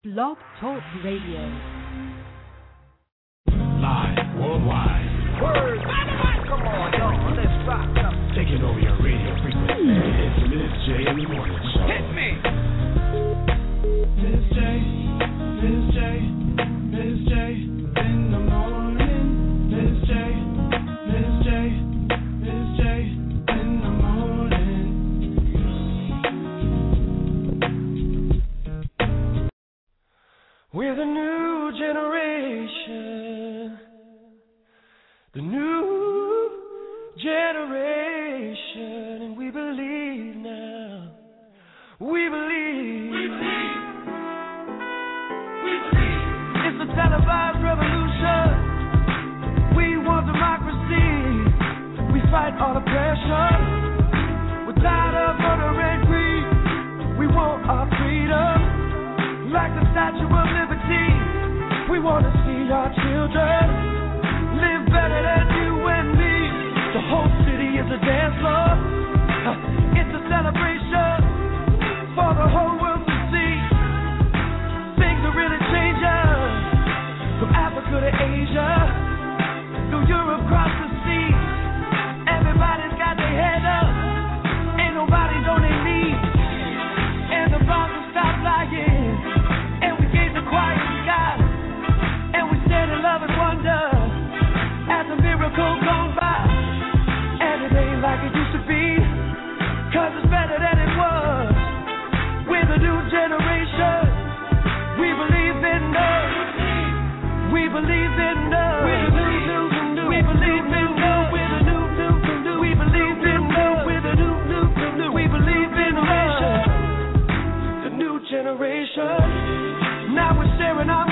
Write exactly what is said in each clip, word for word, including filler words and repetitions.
Blog Talk Radio. Live worldwide. Word. Come on, y'all. Let's rock up. Taking over your radio frequency. It's the Miss J in the Morning Show. Hit me. Miss J, Miss J, Miss J in the morning. Miss J, Miss J, Miss J in the morning. We're the new generation. The new generation, and we believe now. We believe. We believe. We believe. It's a televised revolution. We want democracy. We fight all oppression. We're tired of murder and greed. We want our freedom. Like the Statue of Liberty. We want to see our children live better than you and me. The whole city is a dance floor. It's a celebration for the whole world to see. Things are really changing. From Africa to Asia, through Europe, across the sea. Everybody's got their head up. Ain't nobody's on their knees. And the rocks will stop lying. And we gaze the quiet sky. And we stand in love and wonder at the miracle gone by. And it ain't like it used to be, cause it's better than it was. We're the new generation. We believe in love. We believe in love. We're the new, new, new. We believe in love. We're the new, new, new. We believe in love. We're the new, new, new. We believe in love. The new generation. Now we're sharing our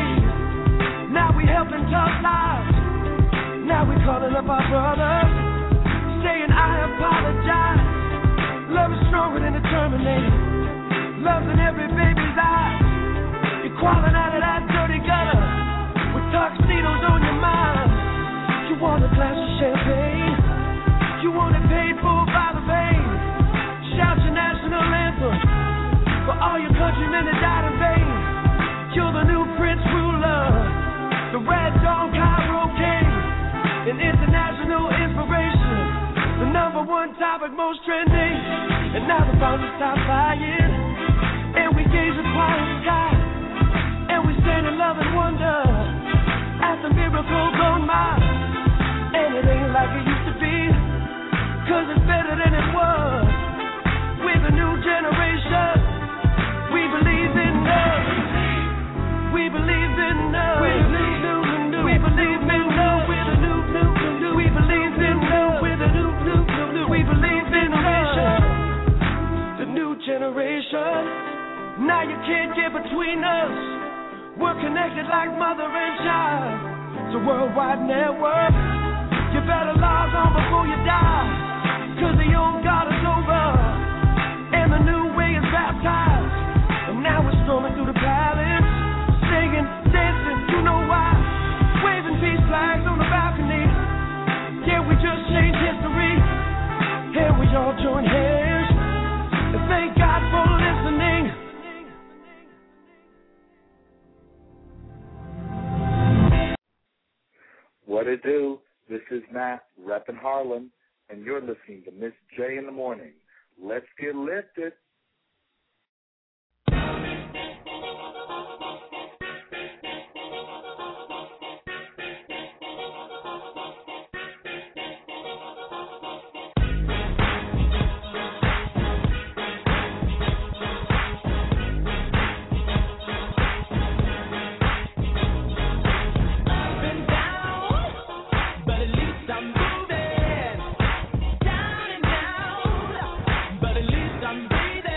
money. Now we helping tough lives. Now we calling up our brothers, saying I apologize. Love is stronger than the Terminator. Love's in every baby's eyes. You're crawling out of that dirty gutter with tuxedos on your mind. You want a glass of champagne. You want it paid for by the vein. Shout your national anthem for all your countrymen that died in vain. You're the new Prince ruler, the Red Dawn Cairo King, an international inspiration, the number one topic most trending. And now the founders stop lying, and we gaze at quiet sky, and we stand in love and wonder at the miracle gone by. And it ain't like it used to be, cause it's better than it was. We're the new generation. We believe in love. We believe in love. We're the new, new, new. We believe in love. We're the new, new, new. We believe in love. We're the new, new, new. We believe in love. The new generation. Now you can't get between us. We're connected like mother and child. It's a worldwide network. You better log on before you die, cause the old God is over, and the new way is baptized. And now we're storming through the palace, singing, dancing, you know why? Waving peace flags on the balcony. Yeah, we just changed history, and we all join hands. And thank God for listening. What it do? This is Matt, reppin' Harlem, and you're listening to Miss J in the Morning. Let's get lifted. But at least I'm breathing.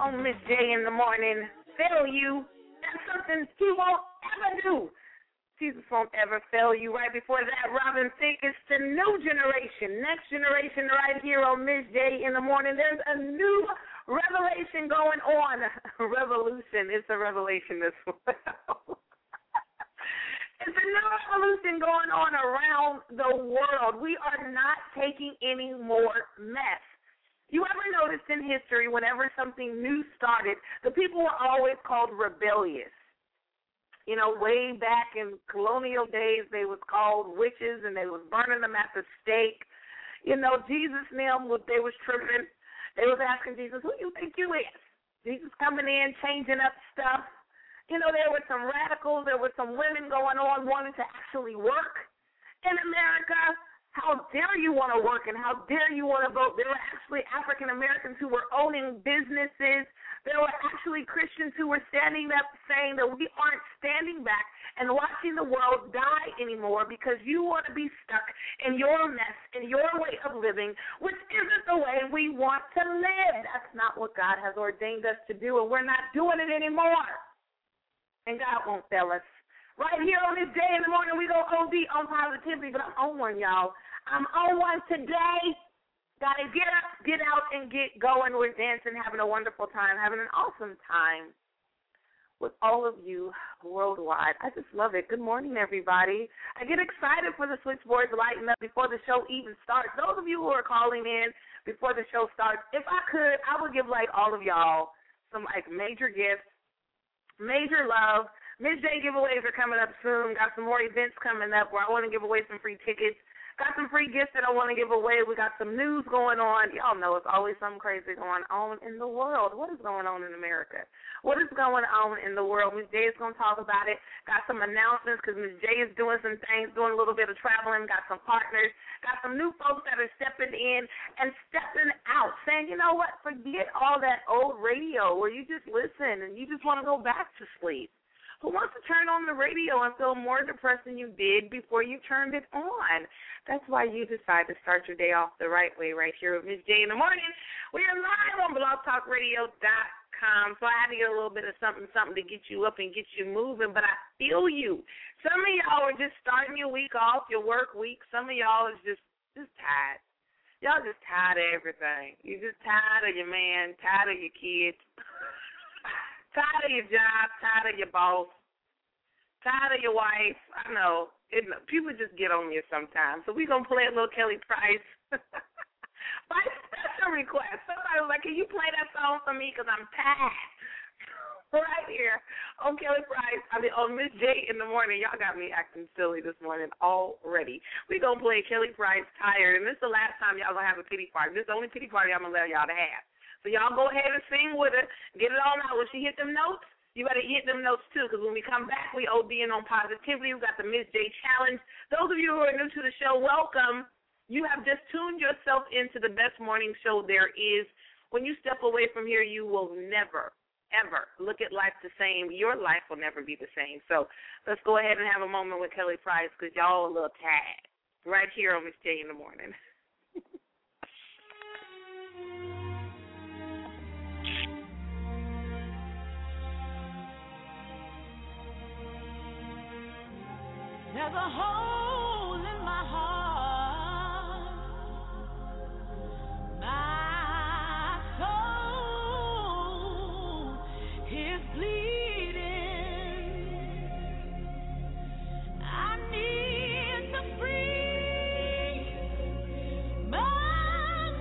on Miss J in the morning fail you. That's something he won't ever do. Jesus won't ever fail you. Right before that, Robin Thicke, it's the new generation, next generation right here on Miss J in the morning. There's a new revelation going on. Revolution. It's a revelation as well. It's a new revolution going on around the world. We are not taking any more mess. You ever noticed in history, whenever something new started, the people were always called rebellious. You know, way back in colonial days, they was called witches, and they was burning them at the stake. You know, Jesus and them, they was tripping. They was asking Jesus, who you think you is? Jesus coming in, changing up stuff. You know, there were some radicals. There were some women going on wanting to actually work in America. How dare you want to work and how dare you want to vote? There were actually African Americans who were owning businesses. There were actually Christians who were standing up saying that we aren't standing back and watching the world die anymore because you want to be stuck in your mess, in your way of living, which isn't the way we want to live. That's not what God has ordained us to do, and we're not doing it anymore. And God won't fail us. Right here on this day in the morning, we go O D on positivity, but I'm on one, y'all. I'm on one today. Got to get up, get out, and get going. We're dancing, having a wonderful time, having an awesome time with all of you worldwide. I just love it. Good morning, everybody. I get excited for the switchboards lighting up before the show even starts. Those of you who are calling in before the show starts, if I could, I would give, like, all of y'all some, like, major gifts, major love. Miss J giveaways are coming up soon. Got some more events coming up where I want to give away some free tickets. Got some free gifts that I want to give away. We got some news going on. Y'all know it's always something crazy going on in the world. What is going on in America? What is going on in the world? Miss J is going to talk about it. Got some announcements because Miss J is doing some things, doing a little bit of traveling. Got some partners. Got some new folks that are stepping in and stepping out, saying, you know what, forget all that old radio where you just listen and you just want to go back to sleep. Who wants to turn on the radio and feel more depressed than you did before you turned it on? That's why you decide to start your day off the right way right here with Miss J in the morning. We are live on blog talk radio dot com, so I had to get a little bit of something, something to get you up and get you moving, but I feel you. Some of y'all are just starting your week off, your work week. Some of y'all is just, just tired. Y'all just tired of everything. You're just tired of your man, tired of your kids. Tired of your job, tired of your boss, tired of your wife. I know. It, people just get on you sometimes. So we're going to play a little Kelly Price. By special request. Somebody was like, can you play that song for me because I'm tired? Right here on Kelly Price. I mean, on Miss J in the morning. Y'all got me acting silly this morning already. We're going to play Kelly Price, Tired. And this is the last time y'all going to have a pity party. This is the only pity party I'm going to allow y'all to have. So y'all go ahead and sing with her. Get it on out. When she hit them notes, you better hit them notes too, because when we come back, we ODing on positivity. We got the Miss J Challenge. Those of you who are new to the show, welcome. You have just tuned yourself into the best morning show there is. When you step away from here, you will never, ever look at life the same. Your life will never be the same. So let's go ahead and have a moment with Kelly Price, because y'all are a little tired. Right here on Miss J in the morning. There's a hole in my heart, my soul is bleeding. I need to free my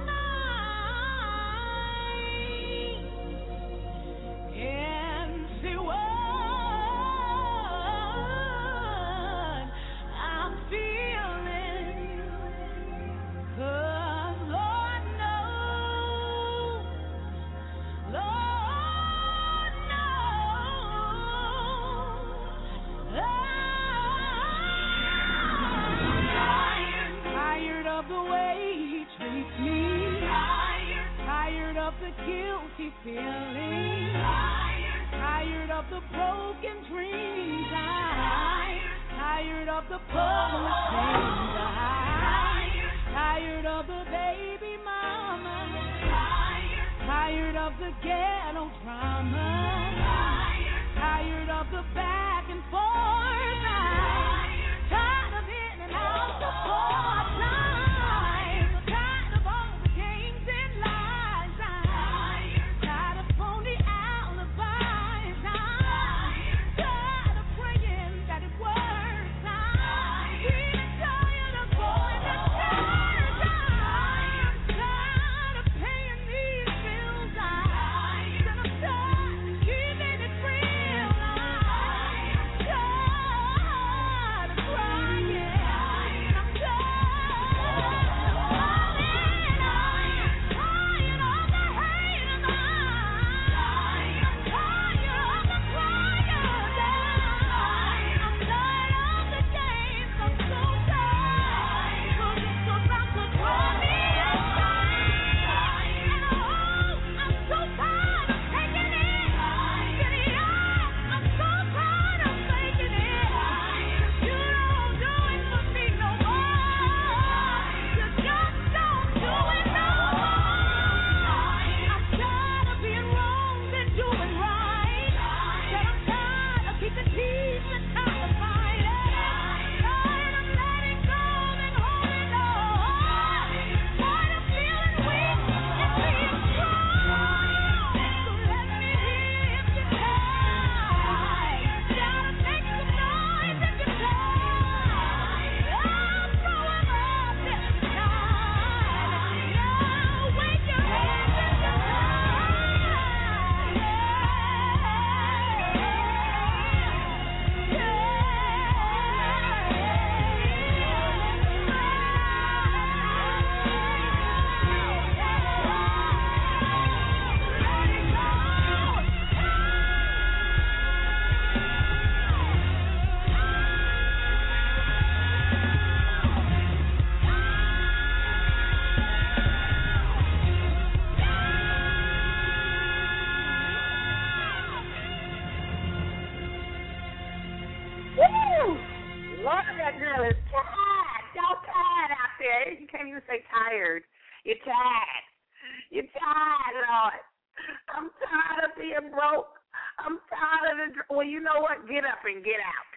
mind and see what guilty feeling, tired, tired of the broken dreams, tired, tired of the public things, tired, tired of the baby mama, tired, tired of the ghetto drama. Tired, tired of the back and forth. Tired, tired of in and out the four times. Tired of all the games and lies. Tired, tired of phony alibis. Tired, tired of praying that it works. Tired, even tired of going to church. Tired, tired of paying these bills. Tired, and I'm tired of keeping it real. I'm tired of crying. I'm tired of falling. I'm tired of the hate and the lie. I'm tired of the crying. I'm tired of the games. I'm so tired. Cause it's about to draw me inside. And oh, I'm so tired of taking it. Getting out. I'm so tired of faking it. You don't do it for me no more. You just don't do it no more. I'm tired of being wrong and doing right. Said I'm tired of keeping peace and tired of fighting. Tired of letting go and holding on. Tired of feeling weak and being strong. So let me hear if you're tired. Gotta make some noise if you're tired. I'm throwing up if you're tired. Yeah, wave your hands if you're Woo! Lord, that girl is tired. Y'all tired out there. You can't even say tired. You're tired. You're tired, Lord. I'm tired of being broke. I'm tired of the... Dr- well, you know what? Get up and get out.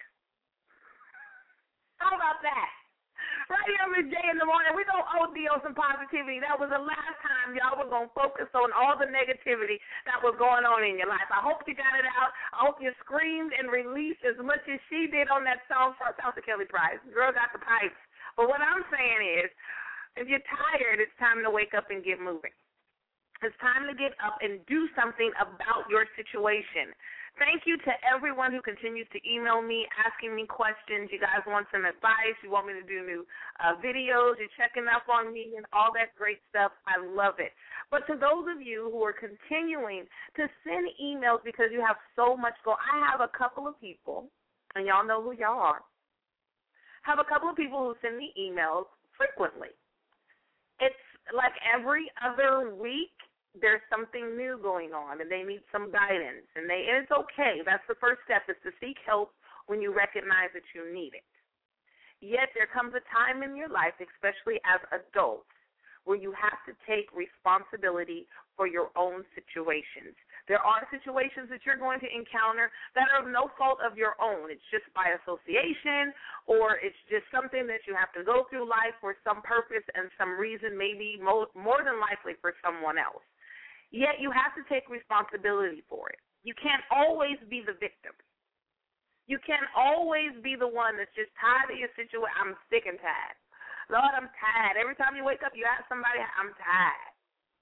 How about that? Right here on Miss J in the morning, we're going to O D on some positivity. That was the last time y'all were going to focus on all the negativity that was going on in your life. I hope you got it out. I hope you screamed and released as much as she did on that song for South of Kelly Price. Girl got the pipes. But what I'm saying is, if you're tired, it's time to wake up and get moving. It's time to get up and do something about your situation. Thank you to everyone who continues to email me, asking me questions. You guys want some advice. You want me to do new uh, videos. You're checking up on me and all that great stuff. I love it. But to those of you who are continuing to send emails because you have so much going, I have a couple of people, and y'all know who y'all are, have a couple of people who send me emails frequently. It's like every other week, there's something new going on, and they need some guidance, and they and it's okay. That's the first step, is to seek help when you recognize that you need it. Yet there comes a time in your life, especially as adults, where you have to take responsibility for your own situations. There are situations that you're going to encounter that are no fault of your own. It's just by association, or it's just something that you have to go through life for some purpose and some reason, maybe more, more than likely for someone else. Yet you have to take responsibility for it. You can't always be the victim. You can't always be the one that's just tired of your situation. I'm sick and tired. Lord, I'm tired. Every time you wake up, you ask somebody, I'm tired.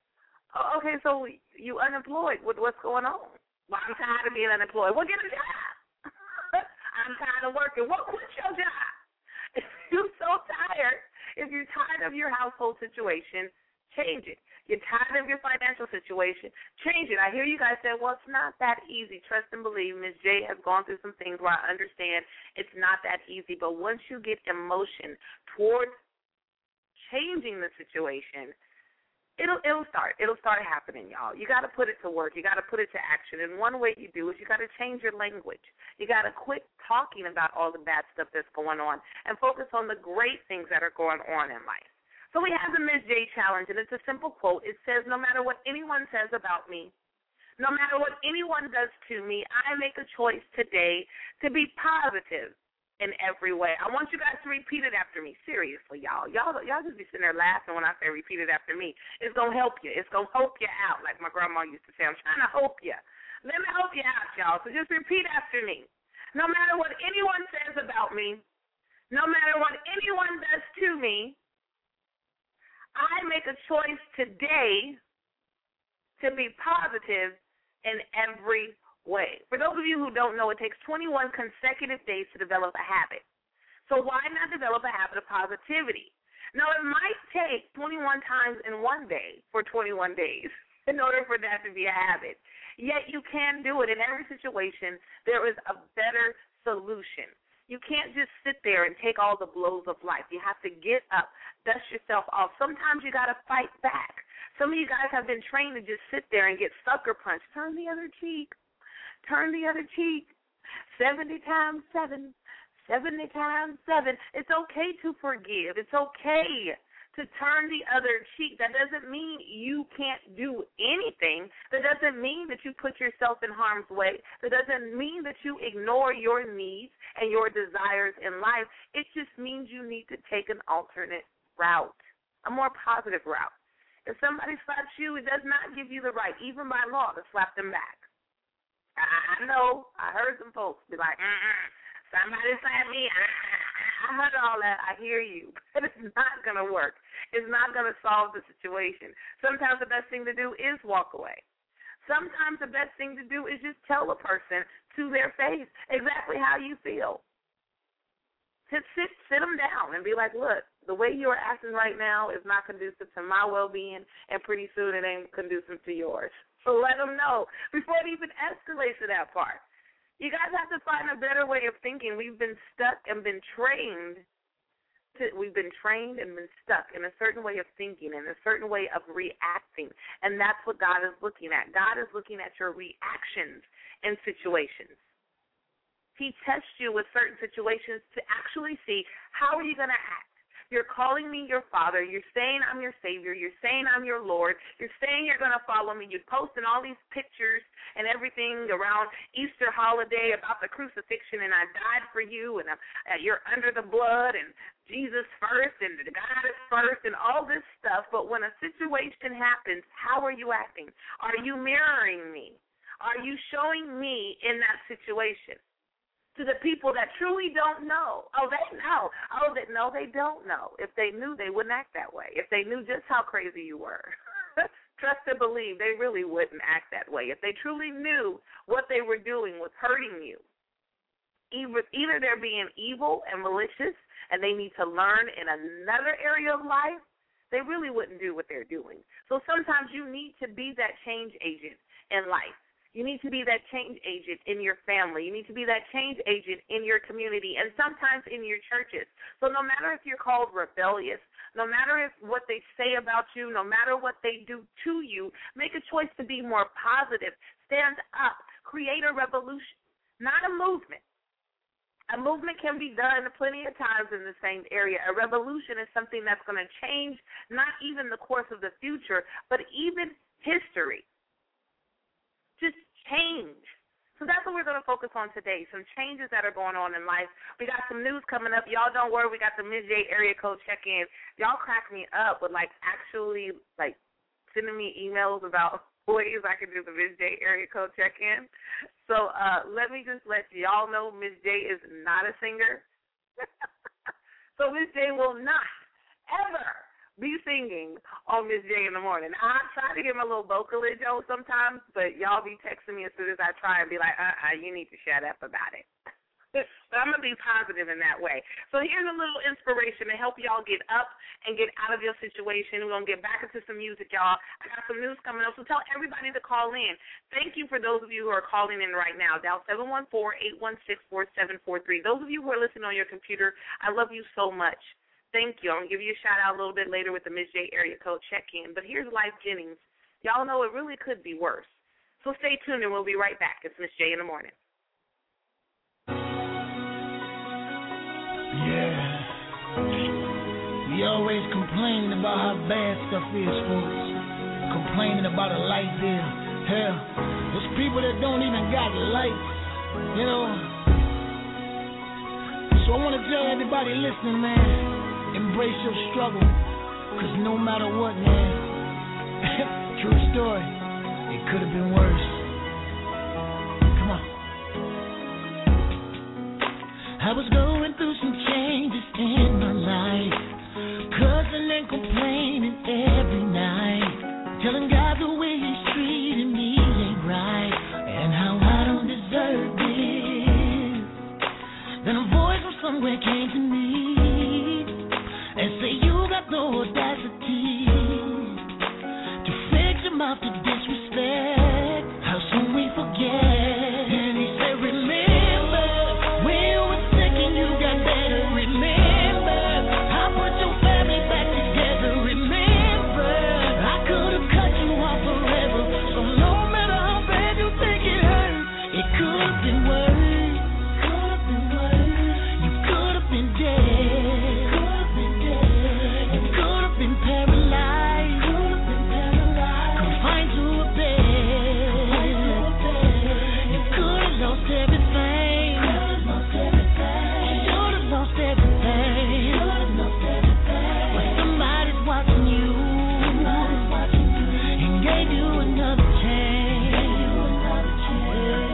Oh, okay, so you unemployed. What, what's going on? Well, I'm tired of being unemployed. Well, get a job. I'm tired of working. Well, quit your job. If you're so tired, if you're tired of your household situation, change it. You're tired of your financial situation, change it. I hear you guys say, well, it's not that easy. Trust and believe. Miz J has gone through some things where I understand it's not that easy. But once you get emotion towards changing the situation, it'll it'll start. It'll start happening, y'all. You got to put it to work. You got to put it to action. And one way you do is you got to change your language. You got to quit talking about all the bad stuff that's going on and focus on the great things that are going on in life. So we have the Miz J Challenge, and it's a simple quote. It says, no matter what anyone says about me, No matter what anyone does to me, I make a choice today to be positive in every way. I want you guys to repeat it after me. Seriously, y'all. Y'all y'all just be sitting there laughing when I say repeat it after me. It's going to help you. It's going to help you out, like my grandma used to say. I'm trying to help you. Let me help you out, y'all. So just repeat after me. No matter what anyone says about me, no matter what anyone does to me, I make a choice today to be positive in every way. For those of you who don't know, it takes twenty-one consecutive days to develop a habit. So why not develop a habit of positivity? Now, it might take twenty-one times in one day for twenty-one days in order for that to be a habit. Yet you can do it. In every situation, there is a better solution. You can't just sit there and take all the blows of life. You have to get up, dust yourself off. Sometimes you got to fight back. Some of you guys have been trained to just sit there and get sucker punched. Turn the other cheek. Turn the other cheek. seventy times seven. seventy times seven. It's okay to forgive. It's okay to turn the other cheek. That doesn't mean you can't do anything. That doesn't mean that you put yourself in harm's way. That doesn't mean that you ignore your needs and your desires in life. It just means you need to take an alternate route, a more positive route. If somebody slaps you, it does not give you the right, even by law, to slap them back. I, I know. I heard some folks be like, mm-mm, somebody slapped me. I, I heard all that. I hear you. But it's not going to work. It's not going to solve the situation. Sometimes the best thing to do is walk away. Sometimes the best thing to do is just tell a person to their face exactly how you feel. Just sit, sit them down and be like, look, the way you are acting right now is not conducive to my well-being, and pretty soon it ain't conducive to yours. So let them know before it even escalates to that part. You guys have to find a better way of thinking. We've been stuck and been trained. To, we've been trained and been stuck in a certain way of thinking and a certain way of reacting, and that's what God is looking at. God is looking at your reactions in situations. He tests you with certain situations to actually see how are you going to act. You're calling me your father. You're saying I'm your savior. You're saying I'm your Lord. You're saying you're going to follow me. You're posting all these pictures and everything around Easter holiday about the crucifixion, and I died for you, and I'm, uh, you're under the blood, and Jesus first, and God is first, and all this stuff. But when a situation happens, how are you acting? Are you mirroring me? Are you showing me in that situation? To the people that truly don't know. Oh, they know. Oh, they, no, they don't know. If they knew, they wouldn't act that way. If they knew just how crazy you were, trust and believe, they really wouldn't act that way. If they truly knew what they were doing was hurting you, either, either they're being evil and malicious and they need to learn in another area of life, they really wouldn't do what they're doing. So sometimes you need to be that change agent in life. You need to be that change agent in your family. You need to be that change agent in your community and sometimes in your churches. So no matter if you're called rebellious, no matter if what they say about you, no matter what they do to you, make a choice to be more positive. Stand up. Create a revolution, not a movement. A movement can be done plenty of times in the same area. A revolution is something that's going to change not even the course of the future, but even history. Just change. So that's what we're going to focus on today, some changes that are going on in life. We got some news coming up. Y'all don't worry. We got the Miz J area code check-in. Y'all crack me up with, like, actually, like, sending me emails about ways I can do the Miz J area code check-in. So uh, let me just let y'all know Miz J is not a singer. So Miz J will not ever be singing on Miz J in the morning. I try to give him a little vocalage on sometimes, but y'all be texting me as soon as I try and be like, uh-uh, you need to shut up about it. But I'm going to be positive in that way. So here's a little inspiration to help y'all get up and get out of your situation. We're going to get back into some music, y'all. I got some news coming up, so tell everybody to call in. Thank you for those of you who are calling in right now. Dial seven one four, eight one six, four seven four three. Those of you who are listening on your computer, I love you so much. Thank you. I'm going to give you a shout-out a little bit later with the Miz J area code check-in. But here's Life Jennings. Y'all know it really could be worse. So stay tuned, and we'll be right back. It's Miz J in the morning. Yeah. We always complaining about how bad stuff is, folks. Complaining about a light bill. Hell, Those people that don't even got life, you know. So I want to tell everybody listening, man, embrace your struggle, because no matter what, man, true story, it could have been worse. Come on. I was going through some changes in my life, cussing and complaining every night, telling God the way He's treating me ain't right, and how I don't deserve this. Then a voice from somewhere came to me and say, you got no audacity to fix your mouth to disrespect. How soon we forget. And he said, remember when you were sick and you got better. Remember I put your family back together. Remember I could have cut you off forever. So no matter how bad you think it hurt, it could have been worse. Could have been worse. You could have been dead. Could have been dead. You could have been paralyzed. Could have been paralyzed. Confined to a bed. You could have lost everything. Could have lost everything. Should have lost everything. Should have lost everything. But somebody's watching you. Somebody's watching you. And gave you another chance. Gave you another chance.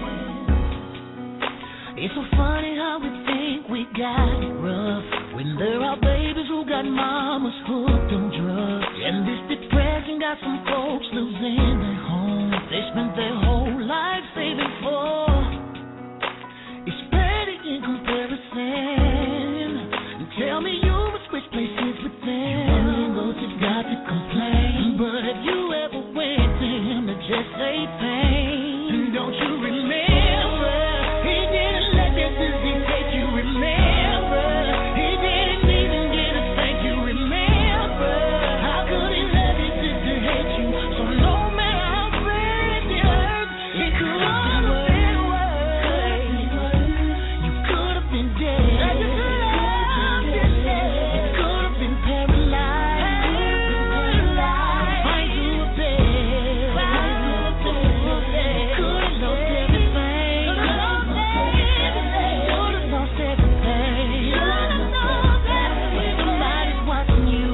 It's so funny how we think we got it rough when there are babies who got mamas hooked on drugs. And this depression got some folks losing their homes they spent their whole life saving for. It's petty in comparison. And tell me you would switch places with them. You only go to God to complain, but have you ever went to Him to just say thanks? And don't you remember He didn't let that disease take you? Remember He didn't even get a thank you. Remember how could He love you just to hate you? So no matter how bad it hurts, it could have been worse. You could have been dead. You could have been paralyzed. Confined to a bed. Could have lost everything. Should have lost everything. But somebody's watching you.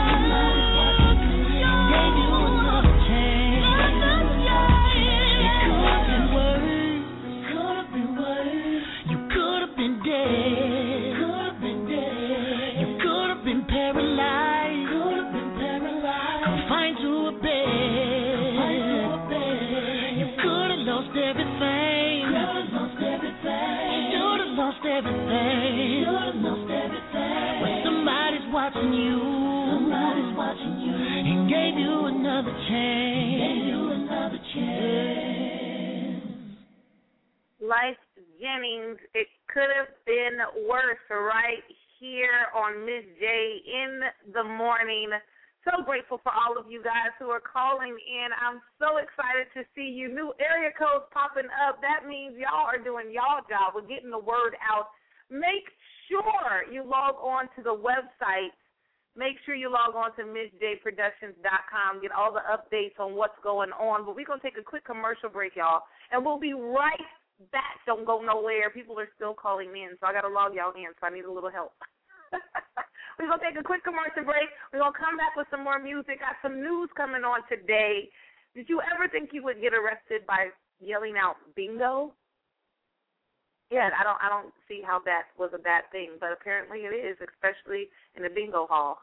Gave you another chance. It could have been worse. Could have been worse. You could have been dead. Could have been dead. You could have been paralyzed. Could have been paralyzed. Confined to a bed. Confined to a bed. You could have lost everything. Could have lost everything. Should have lost everything. Should have lost everything. But somebody's watching you. Somebody's watching you. And gave you another chance. Gave you another chance. Life Jennings, it could have been worse, right here on Miss J in the morning. So grateful for all of you guys who are calling in. I'm so excited to see you. New area codes popping up. That means y'all are doing y'all job with getting the word out. Make sure you log on to the website. Make sure you log on to miss j productions dot com. Get all the updates on what's going on. But we're going to take a quick commercial break, y'all, and we'll be right back. Don't go nowhere. People are still calling in, so I got to log y'all in, so I need a little help. We're going to take a quick commercial break. We're going to come back with some more music. Got some news coming on today. Did you ever think you would get arrested by yelling out bingo? Yeah, I don't I don't see how that was a bad thing, but apparently it is, especially in the bingo hall.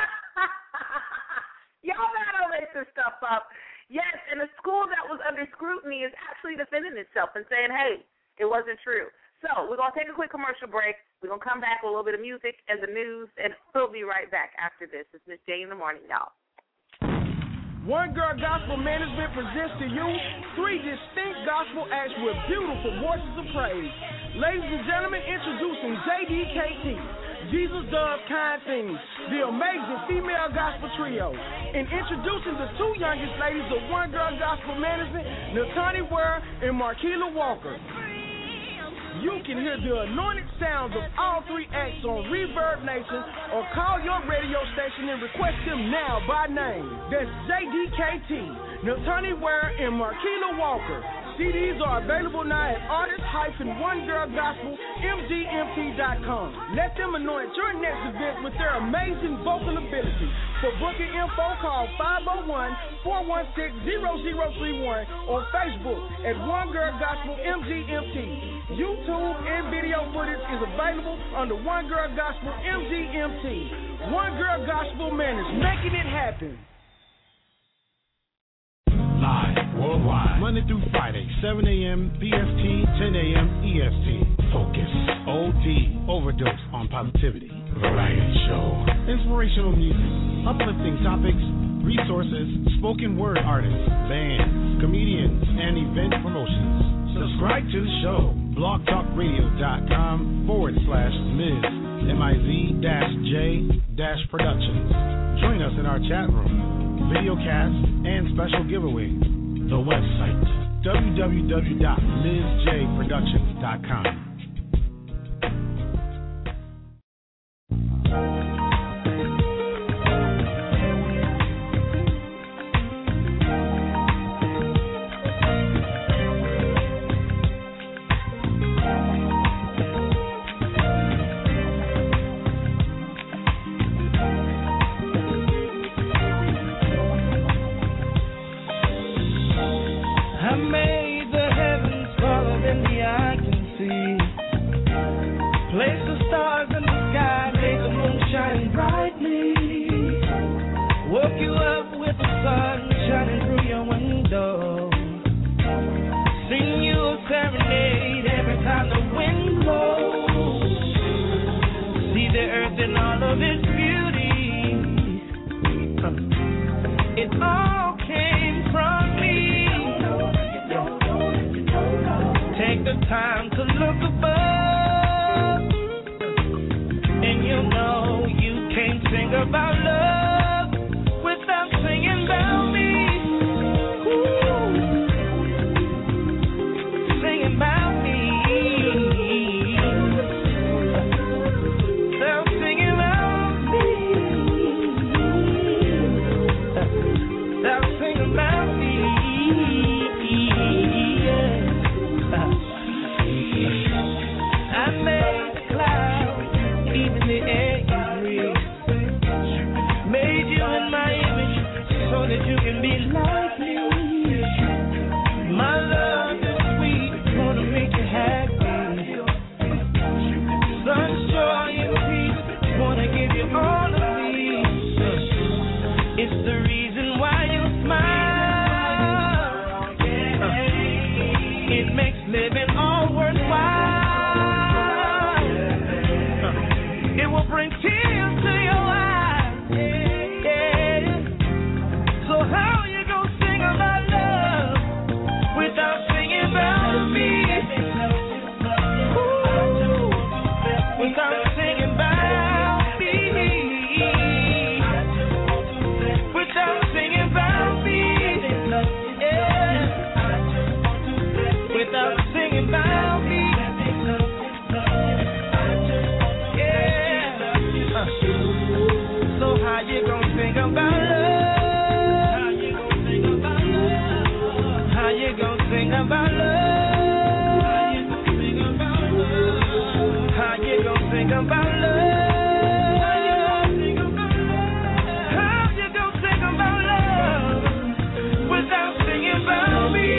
Y'all gotta make this stuff up. Yes, and a school that was under scrutiny is actually defending itself and saying, hey, it wasn't true. So we're going to take a quick commercial break. We're going to come back with a little bit of music and the news, and we'll be right back after this. It's Miss J in the morning, y'all. One Girl Gospel Management presents to you three distinct gospel acts with beautiful voices of praise. Ladies and gentlemen, introducing J D K T, Jesus Dove Kind Things, the amazing female gospel trio. And introducing the two youngest ladies of One Girl Gospel Management, Natani Ware and Marquila Walker. You can hear the anointed sounds of all three acts on Reverb Nation or call your radio station and request them now by name. That's J D K T, Natani Ware, and Marquila Walker. C Ds are available now at artist dash one girl gospel m g m t dot com. Let them anoint your next event with their amazing vocal ability. For booking info, call five oh one, four one six, zero zero three one or Facebook at One Girl Gospel M G M T. YouTube and video footage is available under One Girl Gospel M G M T. One Girl Gospel, man, is making it happen. Live worldwide, Monday through Friday, seven a.m. P S T, ten a.m. E S T. Focus, O D, overdose on positivity. Variety show, inspirational music, uplifting topics, resources, spoken word artists, bands, comedians, and event promotions. Subscribe to the show, blogtalkradio.com forward slash Miz M I Z dash J dash Productions. Join us in our chat room, video cast, and special giveaway. The website, w w w dot ms j productions dot com. I made the heavens smaller than the eye can see. Placed the stars in the sky, made the moon shine brightly. Woke you up with the sun shining through your window. Sing you a serenade every time the wind blows. See the earth in all of its beauty. It all came from me. Take the time to look above, and you know you can't sing about love without singing about me. Ooh. Singing about me. Without singing about me. Without singing about me. I made the clouds, even the air you breathe. Made you in my image so that you can be like me. My love is sweet, gonna make you happy. Sun, joy, and peace, wanna give you all of these. It's the reason why you smile. It makes living all worthwhile. It will bring tears to your eyes. Yeah. So how you gonna sing about love without singing about me? Ooh. Without singing about me. Without singing about me. Yeah. Without singing about me. So how you gonna sing about love? How you gonna sing about love? How you gonna sing about love? How you gonna sing about love? How you gonna sing about love without singing about me?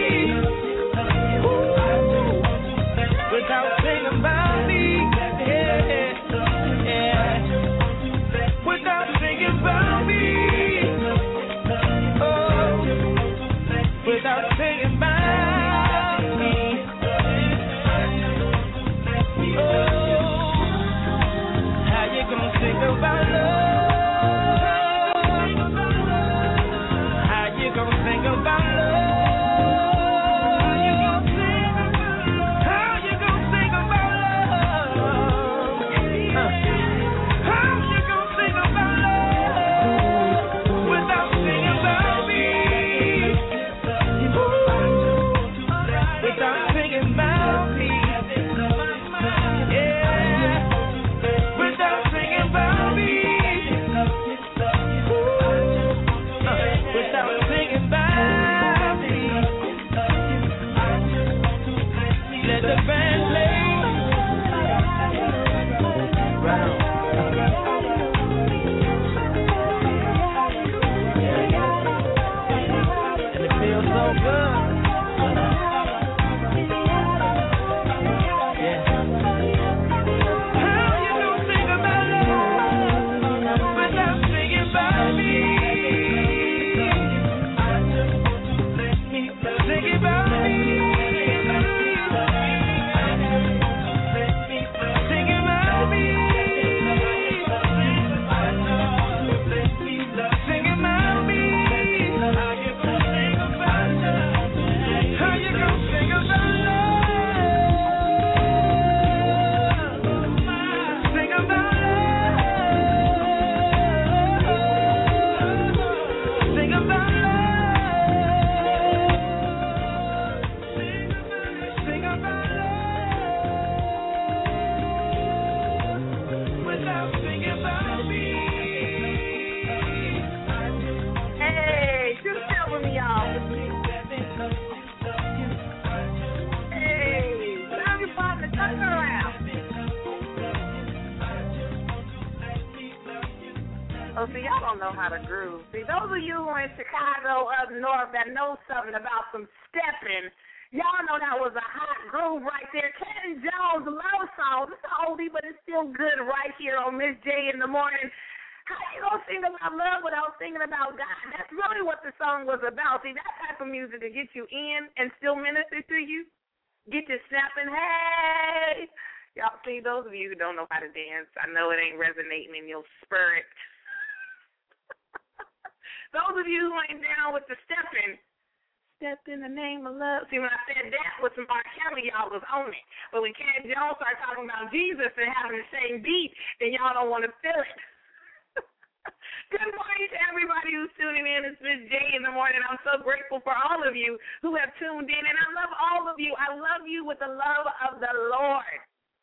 Ooh. Without singing about me, yeah, yeah. Without thinking about me, oh, without thinking about me, oh, Oh, see, y'all don't know how to groove. See, those of you who are in Chicago up north that know something about some stepping, y'all know that was a hot groove right there. Ken Jones, Love Song. It's an oldie, but it's still good right here on Miss J in the morning. How you gonna sing about love without singing about God? That's really what the song was about. See, that type of music to get you in and still minister to you, get you snapping, hey. Y'all see, those of you who don't know how to dance, I know it ain't resonating in your spirit. Those of you who ain't down with the stepping, step in the name of love. See, when I said that with some R. Kelly, y'all was on it. But when Ken Jones started talking about Jesus and having the same beat, then y'all don't want to feel it. Good morning to everybody who's tuning in. It's Miss J in the morning. I'm so grateful for all of you who have tuned in, and I love all of you. I love you with the love of the Lord,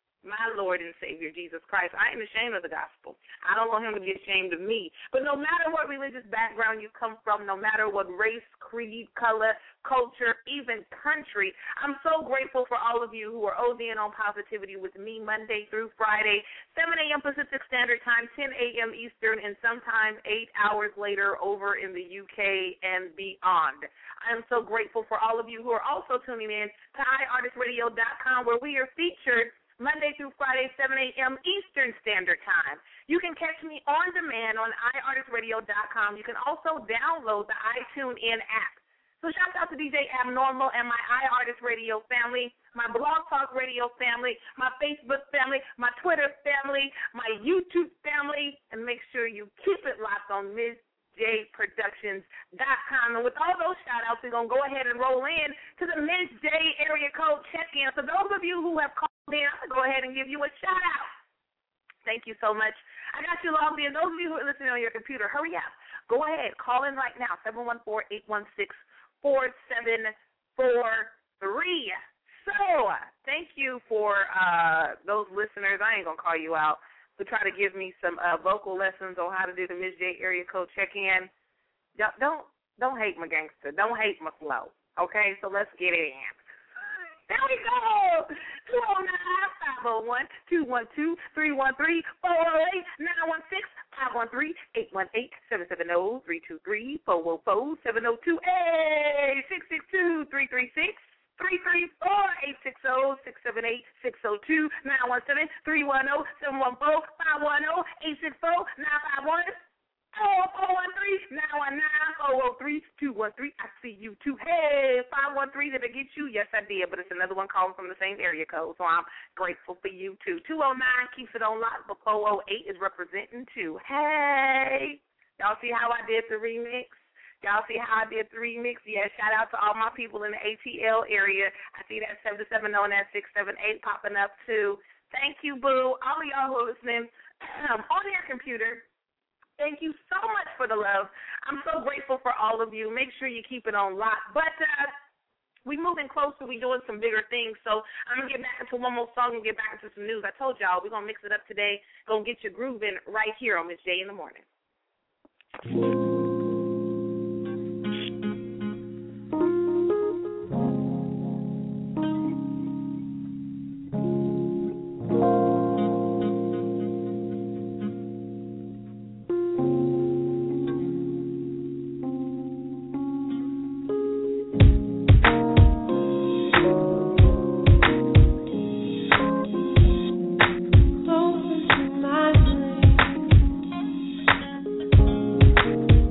my Lord and Savior, Jesus Christ. I ain't ashamed of the gospel. I don't want him to be ashamed of me. But no matter what religious background you come from, no matter what race, creed, color, culture, even country, I'm so grateful for all of you who are ODing on positivity with me Monday through Friday, seven a.m. Pacific Standard Time, ten a.m. Eastern, and sometimes eight hours later over in the U K and beyond. I am so grateful for all of you who are also tuning in to i artist radio dot com, where we are featured Monday through Friday, seven a.m. Eastern Standard Time. You can catch me on demand on i artist radio dot com. You can also download the iTunes In app. So shout out to D J Abnormal and my iArtist Radio family, my Blog Talk Radio family, my Facebook family, my Twitter family, my YouTube family, and make sure you keep it locked on Miz J Productions dot com. And with all those shout-outs, we're going to go ahead and roll in to the Miz J area code check-in. So those of you who have called in, I'm going to go ahead and give you a shout-out. Thank you so much. I got you logged in. Those of you who are listening on your computer, hurry up. Go ahead. Call in right now, seven one four, eight one six, four seven four three. So thank you for uh, those listeners. I ain't going to call you out. To try to give me some uh, vocal lessons on how to do the Miz J area code check-in. Don't don't hate my gangster. Don't hate my flow. Okay, so let's get it in. There we go. two oh nine, five oh one, two one two, three one three, four oh eight, nine one six, five one three, eight one eight, seven seven zero, three two three, four oh four, seven oh two, eight six six two, three three six. three three four, eight six zero, six seven eight, six zero two, nine one seven, three one zero, seven one four, five one zero, eight six four, nine five one, four four one three, nine one nine, four zero three, two one three. I see you too. Hey, five one three, did I get you? Yes, I did, but it's another one calling from the same area code, so I'm grateful for you too. two oh nine keeps it on lock, but four oh eight is representing too. Hey, y'all see how I did the remix? Y'all see how I did the remix? Yeah, shout out to all my people in the A T L area. I see that seven seven zero and that six seven eight popping up, too. Thank you, boo. All of y'all who are listening um, on your computer, thank you so much for the love. I'm so grateful for all of you. Make sure you keep it on lock. But uh, we moving closer. We doing some bigger things. So I'm going to get back into one more song and get back into some news. I told y'all we're going to mix it up today. Going to get you grooving right here on Miz J in the morning. Close to my dreams.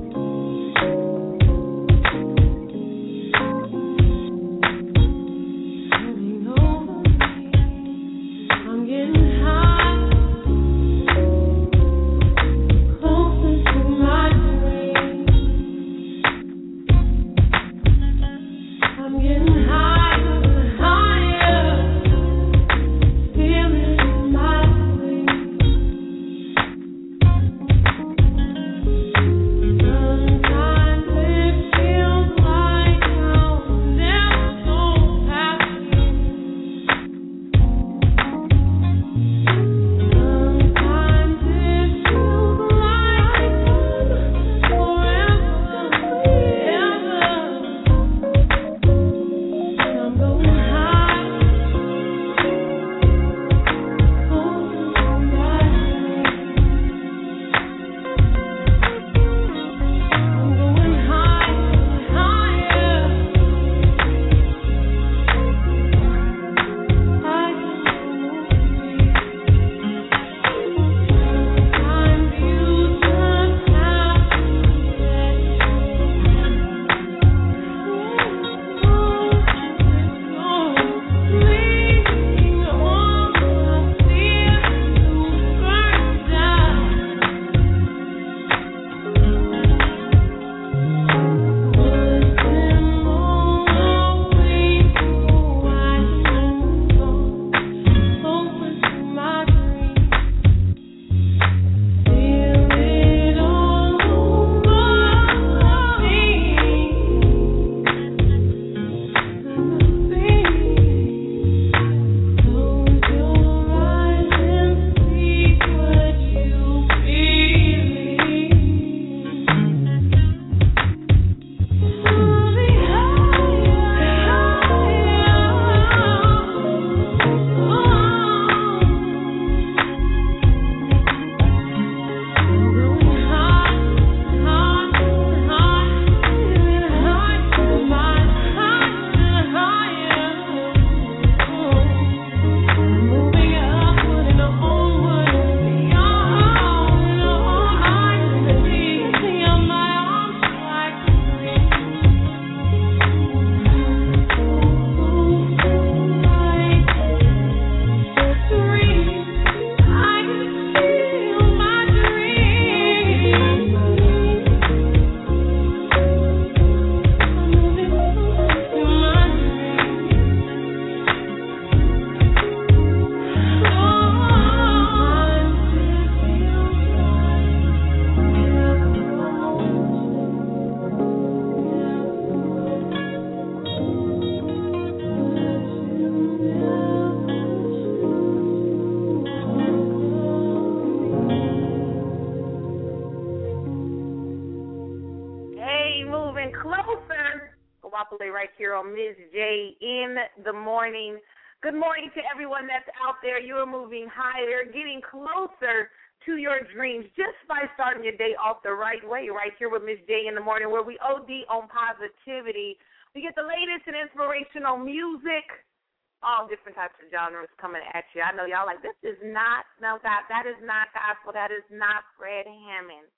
Bubbly right here on Miz J in the morning. Good morning to everyone that's out there. You are moving higher, getting closer to your dreams just by starting your day off the right way right here with Miz J in the morning, where we O D on positivity. We get the latest in inspirational music, all different types of genres coming at you. I know y'all like, this is not, no, God, that is not gospel. That is not Fred Hammond.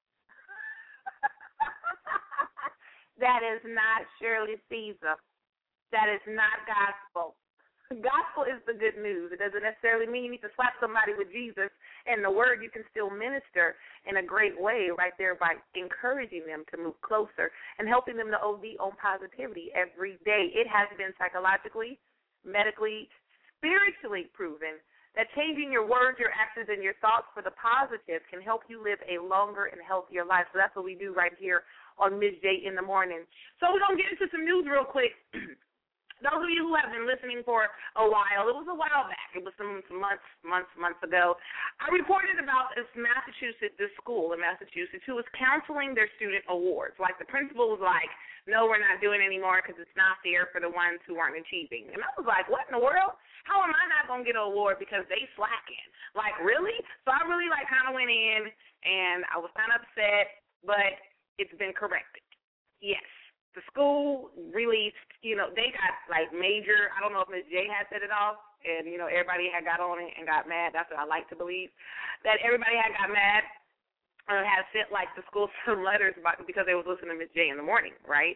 That is not Shirley Caesar. That is not gospel. Gospel is the good news. It doesn't necessarily mean you need to slap somebody with Jesus and the word. You can still minister in a great way right there by encouraging them to move closer and helping them to O D on positivity every day. It has been psychologically, medically, spiritually proven that changing your words, your actions, and your thoughts for the positive can help you live a longer and healthier life. So that's what we do right here on Miz J in the morning. So we're going to get into some news real quick. Those of you who have been listening for a while, it was a while back. It was some, some months, months, months ago. I reported about this Massachusetts, this school in Massachusetts, who was canceling their student awards. Like the principal was like, no, we're not doing it anymore because it's not fair for the ones who aren't achieving. And I was like, what in the world? How am I not going to get an award because they slacking? Like, really? So I really, like, kind of went in, and I was kind of upset, but it's been corrected. Yes. The school released, you know, they got, like, major, I don't know if Miz J had set it off, and, you know, everybody had got on it and got mad. That's what I like to believe, that everybody had got mad and had sent, like, the school some letters about because they was listening to Miz J in the morning, right?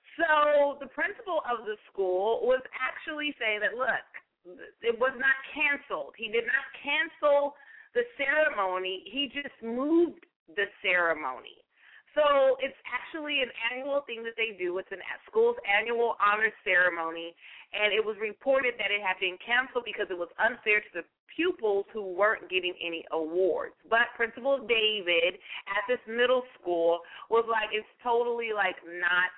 So the principal of the school was actually saying that, look, it was not canceled. He did not cancel the ceremony. He just moved the ceremony. So it's actually an annual thing that they do. It's an school's annual honors ceremony, and it was reported that it had been canceled because it was unfair to the pupils who weren't getting any awards. But Principal David at this middle school was like, it's totally like not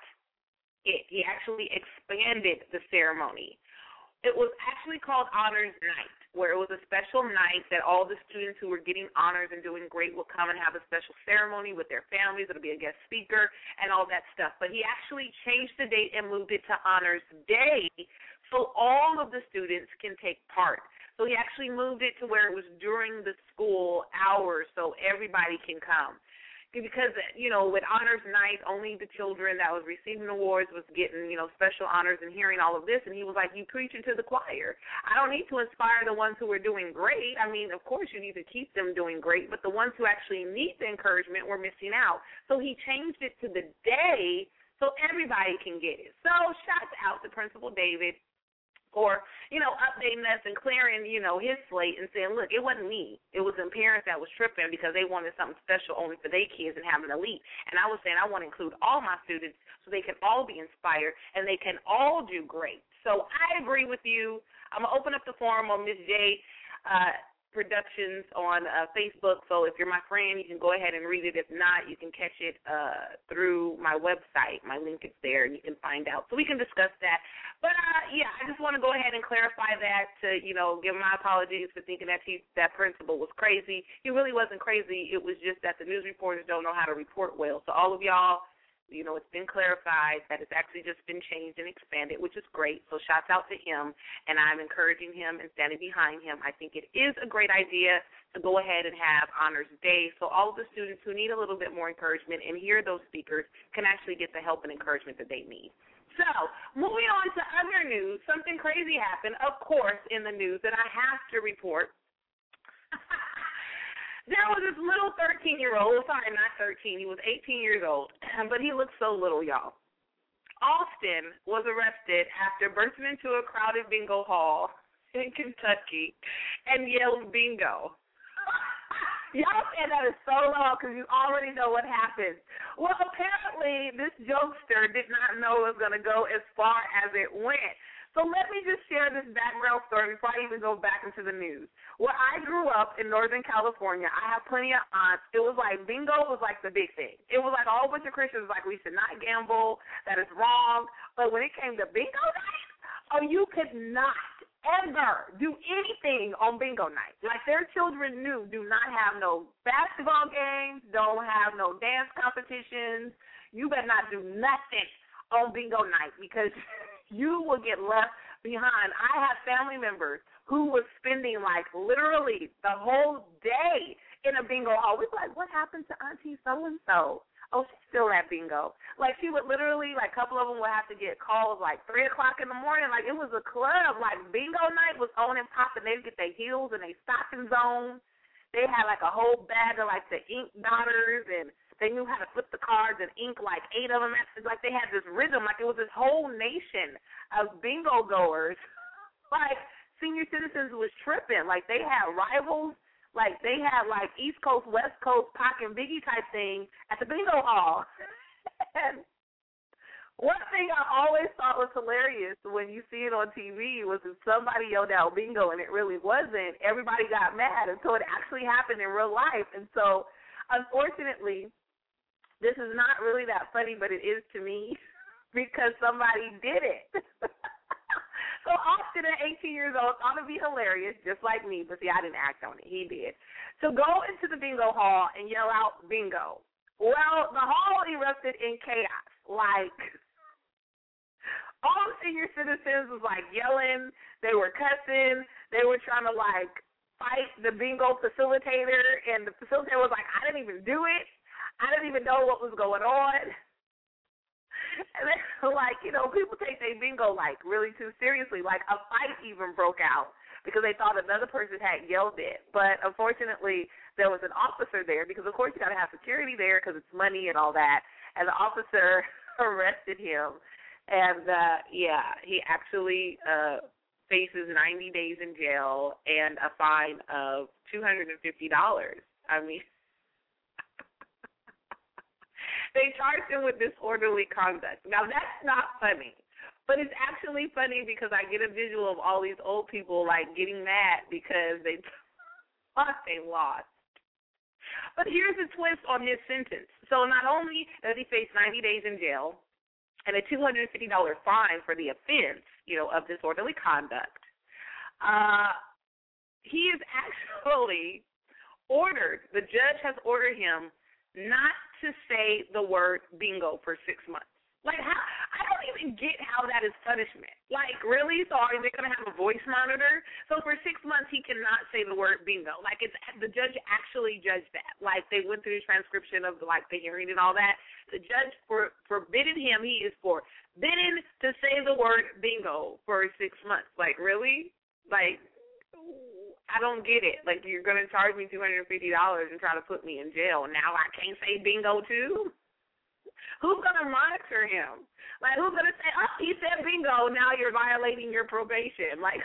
it. He actually expanded the ceremony. It was actually called Honors Night, where it was a special night that all the students who were getting honors and doing great will come and have a special ceremony with their families. It'll be a guest speaker and all that stuff. But he actually changed the date and moved it to Honors Day so all of the students can take part. So he actually moved it to where it was during the school hours so everybody can come. Because, you know, with Honors Night, only the children that was receiving awards was getting, you know, special honors and hearing all of this. And he was like, you preaching to the choir. I don't need to inspire the ones who are doing great. I mean, of course, you need to keep them doing great. But the ones who actually need the encouragement were missing out. So he changed it to the day so everybody can get it. So shout out to Principal David for, you know, updating us and clearing, you know, his slate and saying, look, it wasn't me. It was them parents that was tripping because they wanted something special only for their kids and having an elite. And I was saying I want to include all my students so they can all be inspired and they can all do great. So I agree with you. I'm going to open up the forum on Miz J uh, Productions on uh, Facebook. So if you're my friend, you can go ahead and read it. If not, you can catch it uh, through my website. My link is there, and you can find out. So we can discuss that. But, uh, yeah, I just want to go ahead and clarify that to, you know, give my apologies for thinking that he, that principal was crazy. He really wasn't crazy. It was just that the news reporters don't know how to report well. So all of y'all, you know, it's been clarified that it's actually just been changed and expanded, which is great. So shouts out to him, and I'm encouraging him and standing behind him. I think it is a great idea to go ahead and have Honors Day so all of the students who need a little bit more encouragement and hear those speakers can actually get the help and encouragement that they need. So moving on to other news, something crazy happened, of course, in the news that I have to report. There was this little thirteen-year-old, sorry, not thirteen, he was eighteen years old, but he looked so little, y'all. Austin was arrested after bursting into a crowded bingo hall in Kentucky and yelled bingo. Y'all said that is so low because you already know what happened. Well, apparently this jokester did not know it was going to go as far as it went. So let me just share this background story before I even go back into the news. Where I grew up in Northern California, I have plenty of aunts. It was like bingo was like the big thing. It was like a whole bunch of Christians like we should not gamble, that is wrong. But when it came to bingo night, oh, you could not ever do anything on bingo night. Like their children knew, do not have no basketball games, don't have no dance competitions. You better not do nothing on bingo night because you will get left behind. I have family members who were spending, like, literally the whole day in a bingo hall. We're like, what happened to Auntie so-and-so? Oh, she's still at bingo. Like, she would literally, like, a couple of them would have to get calls, like, three o'clock in the morning. Like, it was a club. Like, bingo night was on and popping. They'd get their heels and their stockings on. They had, like, a whole bag of, like, the ink dotters, and they knew how to flip the cards and ink, like, eight of them. Like, they had this rhythm. Like, it was this whole nation of bingo goers. Like, senior citizens was tripping. Like, they had rivals. Like, they had, like, East Coast, West Coast, Pac and Biggie type thing at the bingo hall. And one thing I always thought was hilarious when you see it on T V was if somebody yelled out bingo and it really wasn't, everybody got mad until it actually happened in real life. And so, unfortunately, this is not really that funny, but it is to me because somebody did it. So Austin at eighteen years old thought it'd be hilarious, just like me, but see, I didn't act on it. He did. So go into the bingo hall and yell out bingo. Well, the hall erupted in chaos. Like, all the senior citizens was, like, yelling. They were cussing. They were trying to, like, fight the bingo facilitator, and the facilitator was like, I didn't even do it. I didn't even know what was going on. And then, like, you know, people take their bingo, like, really too seriously. Like, a fight even broke out because they thought another person had yelled it. But, unfortunately, there was an officer there because, of course, you got to have security there because it's money and all that. And the officer arrested him. And, uh, yeah, he actually uh, faces ninety days in jail and a fine of two hundred fifty dollars. I mean, they charged him with disorderly conduct. Now, that's not funny, but it's actually funny because I get a visual of all these old people, like, getting mad because they thought they lost. But here's the twist on his sentence. So not only does he face ninety days in jail and a two hundred fifty dollars fine for the offense, you know, of disorderly conduct, uh, he is actually ordered, the judge has ordered him not to say the word bingo for six months. Like, how, I don't even get how that is punishment. Like, really? So are they going to have a voice monitor? So for six months he cannot say the word bingo. Like, it's the judge actually judged that. Like, they went through the transcription of, the, like, the hearing and all that. The judge for, forbidden him, he is forbidden to say the word bingo for six months. Like, really? Like, I don't get it. Like, you're going to charge me two hundred fifty dollars and try to put me in jail. Now I can't say bingo, too? Who's going to monitor him? Like, who's going to say, oh, he said bingo, now you're violating your probation? Like,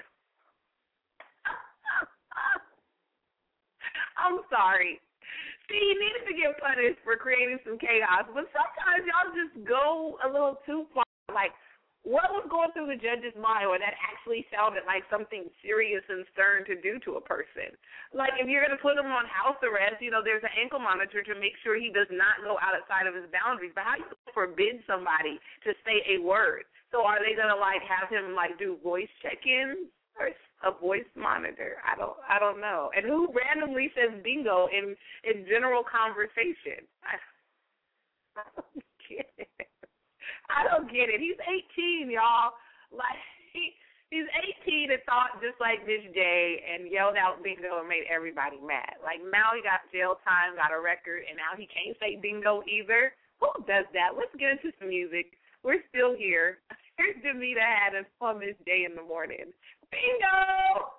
I'm sorry. See, he needed to get punished for creating some chaos, but sometimes y'all just go a little too far. Like, what was going through the judge's mind when that actually sounded like something serious and stern to do to a person? Like, if you're going to put him on house arrest, you know, there's an ankle monitor to make sure he does not go outside of his boundaries. But how do you forbid somebody to say a word? So are they going to, like, have him, like, do voice check-ins or a voice monitor? I don't I don't know. And who randomly says bingo in, in general conversation? I, I don't get it. I don't get it. He's eighteen, y'all. Like, he, he's eighteen and thought just like Miss J and yelled out bingo and made everybody mad. Like, now he got jail time, got a record, and now he can't say bingo either. Who does that? Let's get into some music. We're still here. Here's Demeter Adams on Miss J in the morning. Bingo!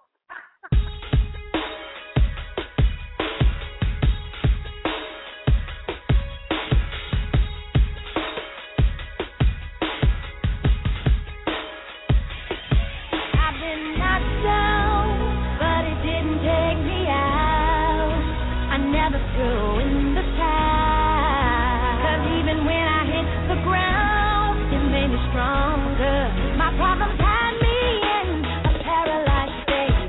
Stronger. My problems had me in a paralyzed state.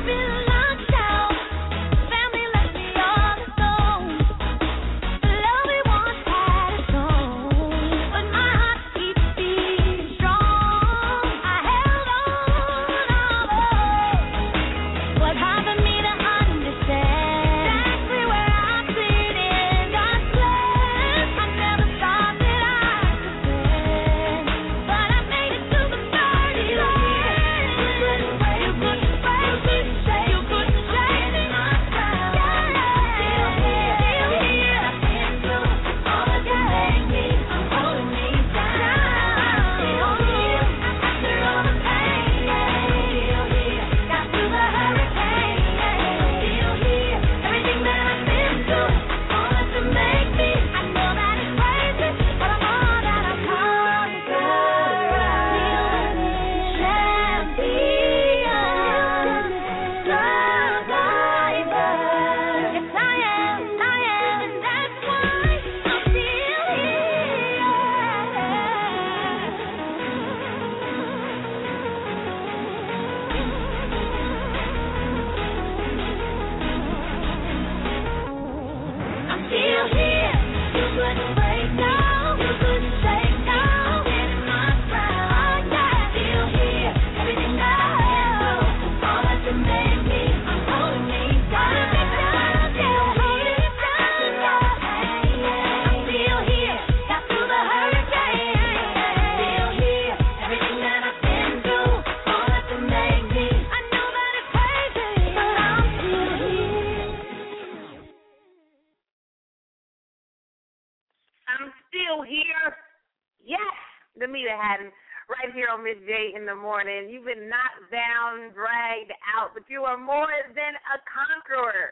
Right here on Miss J in the morning. You've been knocked down, dragged out, but you are more than a conqueror.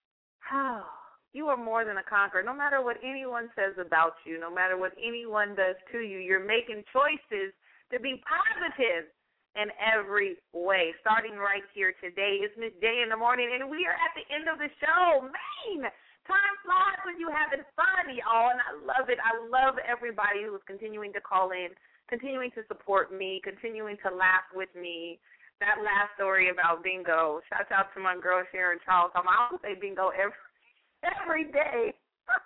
You are more than a conqueror. No matter what anyone says about you, no matter what anyone does to you, you're making choices to be positive in every way. Starting right here today is Miss J in the morning, and we are at the end of the show. Man, time flies when you're having fun, y'all, and I love it. I love everybody who is continuing to call in, continuing to support me, continuing to laugh with me. That last story about bingo, shouts out to my girl Sharon Charles. I'm going to say bingo every, every day.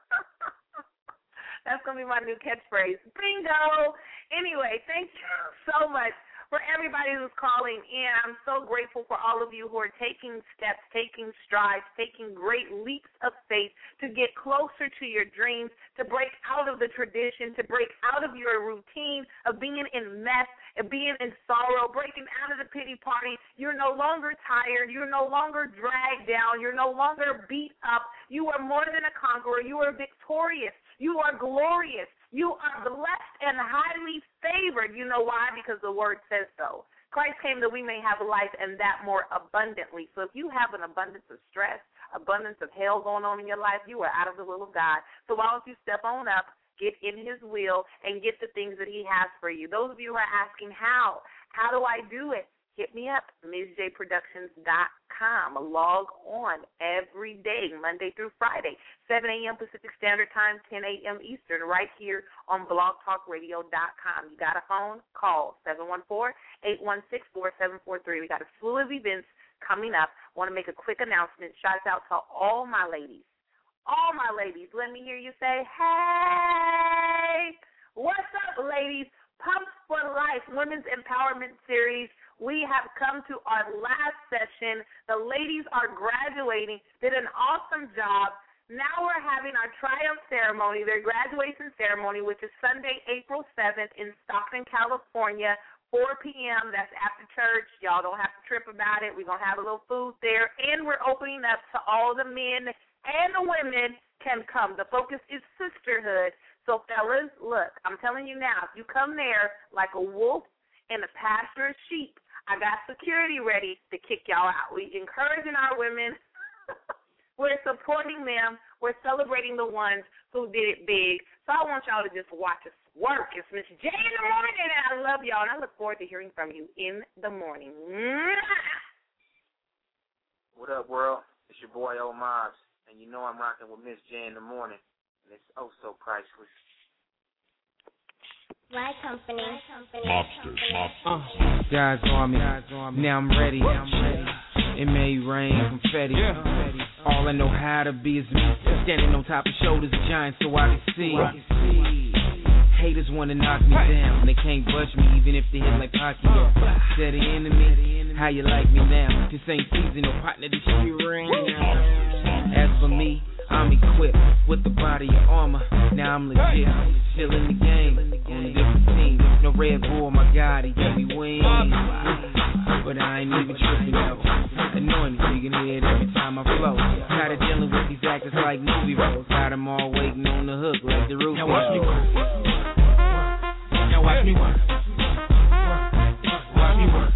That's going to be my new catchphrase, bingo. Anyway, thank you so much for everybody who's calling in. I'm so grateful for all of you who are taking steps, taking strides, taking great leaps of faith to get closer to your dreams, to break out of the tradition, to break out of your routine of being in mess, of being in sorrow, breaking out of the pity party. You're no longer tired. You're no longer dragged down. You're no longer beat up. You are more than a conqueror. You are victorious. You are glorious. You are blessed and highly favored. You know why? Because the word says so. Christ came that we may have life and that more abundantly. So if you have an abundance of stress, abundance of hell going on in your life, you are out of the will of God. So why don't you step on up, get in his will, and get the things that he has for you? Those of you who are asking how, how do I do it? Hit me up, Ms J Productions dot com. Log on every day, Monday through Friday, seven a.m. Pacific Standard Time, ten a.m. Eastern, right here on blog talk radio dot com. You got a phone? Call seven one four, eight one six, four seven four three. We got a slew of events coming up. I want to make a quick announcement. Shouts out to all my ladies. All my ladies. Let me hear you say, hey, what's up, ladies? Pumps for Life Women's Empowerment Series. We have come to our last session. The ladies are graduating, did an awesome job. Now we're having our triumph ceremony, their graduation ceremony, which is Sunday, April seventh in Stockton, California, four p.m. That's after church. Y'all don't have to trip about it. We're going to have a little food there. And we're opening up to all the men and the women can come. The focus is sisterhood. So, fellas, look, I'm telling you now, if you come there like a wolf in a pasture of sheep, I got security ready to kick y'all out. We're encouraging our women. We're supporting them. We're celebrating the ones who did it big. So I want y'all to just watch us work. It's Miss J in the morning, and I love y'all, and I look forward to hearing from you in the morning. What up, world? It's your boy, O Mobs, and you know I'm rocking with Miss J in the morning, and it's oh so priceless. My company. Mobsters. Uh, guys on me. Now I'm ready. Now I'm ready. It may rain confetti. All I know how to be is me. Standing on top of shoulders of giants so I can see. Haters wanna knock me down. They can't budge me even if they hit like Pacquiao. Said the enemy, how you like me now? This ain't season, no partner, this shit rain. As for me, I'm equipped with the body of armor. Now I'm legit, still in the game, on a different team. No Red Bull, my God, he gave me wings. But I ain't even tripping though. Anointed, you can hear it every time I flow. Tired of dealing with these actors like movie roles. Got them all waiting on the hook like the roof. Now watch me work. Now watch me work. Watch me work.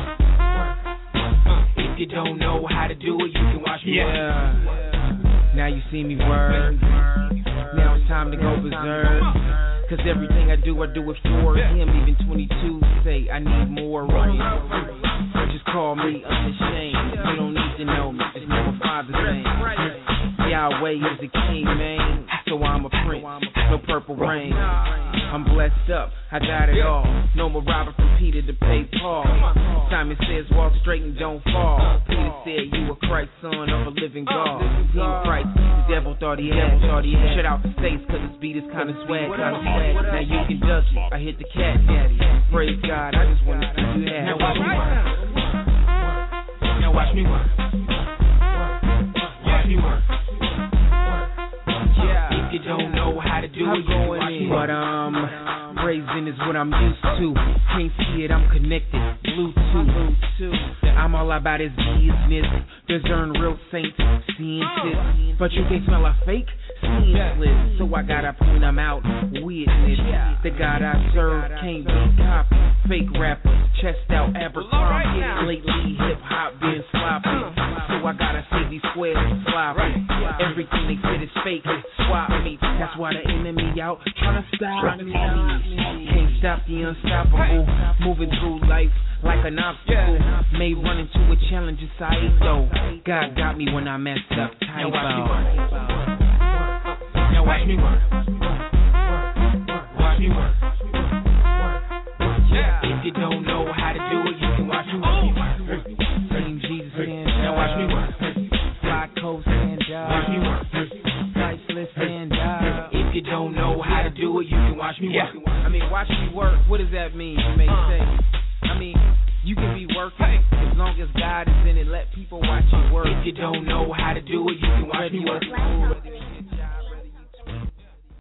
If you don't know how to do it, you can watch me work. Yeah. Now you see me work. Now it's time to go berserk. Cause everything I do, I do it for him. Even twenty-two say I need more rain. Just call me unashamed. You don't need to know me, just know my father's name. Yahweh is the king, man. So I'm a prince, no purple rain. I'm blessed up, I got it all. No more Robert from Peter to pay Paul. Simon says walk straight and don't fall. Peter said you a Christ, son of a living God. King Christ, the devil thought he had, thought he had. Shut out the states cause this beat is kinda swag, kinda swag. Now you can duck it, I hit the cat daddy. Praise God, I just wanna see you happy. Now watch me work. Now watch me work. Watch me work. Yeah, if you don't know how to do it, you can watch me work. But um, praising is what I'm used to. Can't see it, I'm connected. Bluetooth. I'm all about his business. Discern real saints, seeing shit. But you can't smell a fake. Senseless, so I gotta point them out. Witness, the God I serve can't be copied. Fake rappers, chest out Abercrombie. Lately hip hop been sloppy, so I gotta say these squares sloppy. Everything they said is fake, swap me. That's why the enemy out trying to stop me. Can't stop the unstoppable. Moving through life like an obstacle. May run into a challenge inside though. God got me when I messed up. Typo. Now watch me work. Watch me work. Yeah. If you don't know how to do it, you can watch me work. Sing Jesus stand. Now watch me work. Fly coast stand up. Watch me work. Priceless stand up. If you don't know how to do it, you can watch me work. I mean, watch me work. What does that mean? You may say. I mean, you can be working as long as God is in it. Let people watch you work. If you don't know how to do it, you can watch me work.